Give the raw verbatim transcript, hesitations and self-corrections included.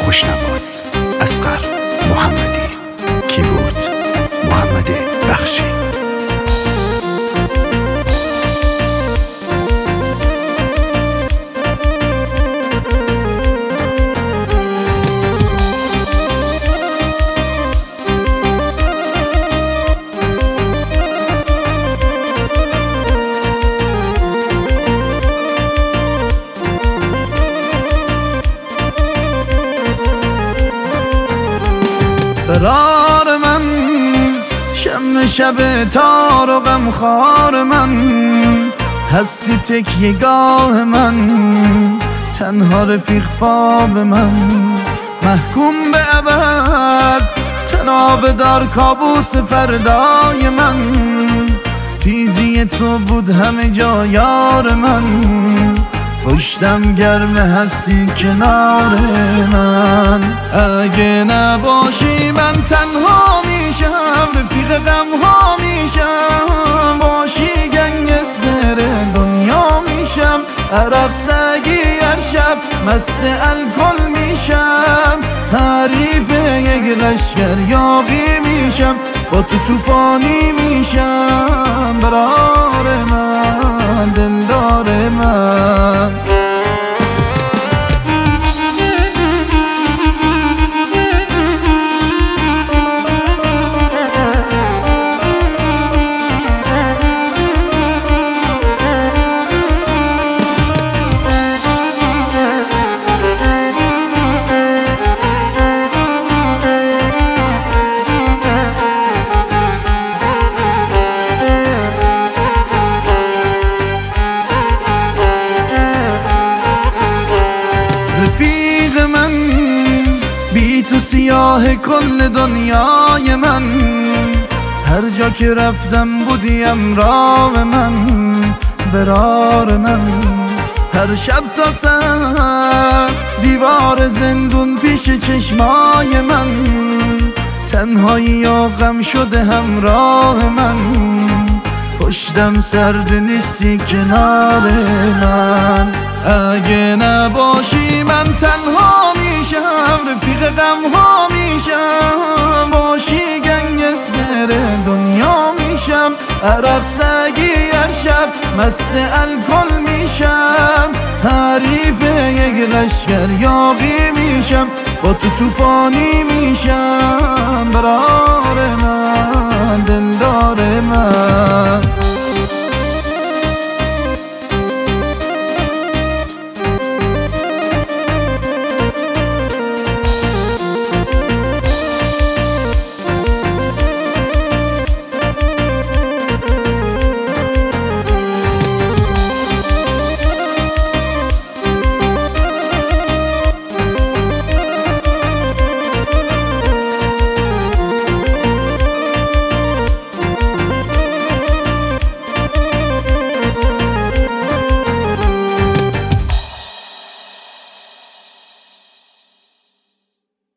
خوشنواس اصغر محمدی، کیبورد محمد بخشی. قرار من شم شب تار و غمخوار من، هستی تکیه‌گاه من، تنها رفیق خواب من، محکوم به ابد تناب دار کابوس فردای من، تیزی تو بود همه جا یار من، پشتم گرم هستی کنار من، اگه نباشی من تنها میشم، رفیق غمها میشم، باشی گنگستر دنیا میشم، عرق سگی هر شب مست الکل میشم، حریف یک لشکر یاغی میشم، با تو توفانی میشم، برار من دلدار من. رفیق من بی تو سیاه کل دنیای من، هر جا که رفتم بودی همراه من، برار من، هر شب تا سر دیوار زندون پیش چشمای من، تنهایی و غم شده همراه من، پشتم سرد نیستی کنار من، اگه نباشی من تنها میشم، رفیق غمها میشم، باشی گنگستر دنیا میشم، عرق سگی هر شب مست الکل میشم، حریف یک لشکر یاغی میشم، با تو توفانی میشم، برار من دلدار من.